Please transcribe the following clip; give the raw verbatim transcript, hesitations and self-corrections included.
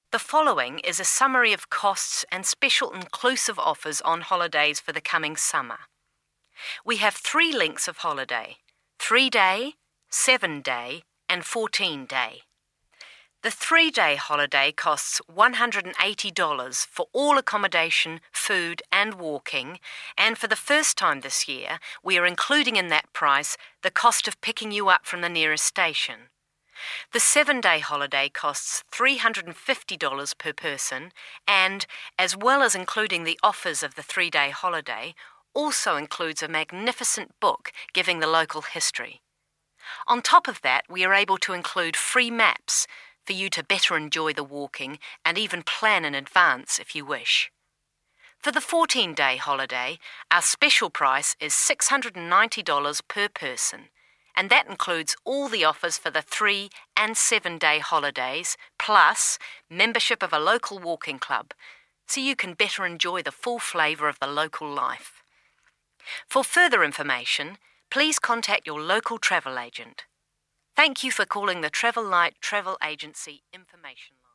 The following is a summary of costs and special inclusive offers on holidays for the coming summer. We have three lengths of holiday: three-day, seven-day and fourteen-day. The three-day holiday costs one hundred eighty dollars for all accommodation, food and walking, and for the first time this year, we are including in that price the cost of picking you up from the nearest station. The seven-day holiday costs three hundred fifty dollars per person and, as well as including the offers of the three-day holiday, also includes a magnificent book giving the local history. On top of that, we are able to include free maps for you to better enjoy the walking and even plan in advance if you wish. For the fourteen-day holiday, our special price is six hundred ninety dollars per person, and that includes all the offers for the three and seven-day holidays, plus membership of a local walking club, so you can better enjoy the full flavour of the local life. For further information, please contact your local travel agent. Thank you for calling the Travel Light Travel Agency information line.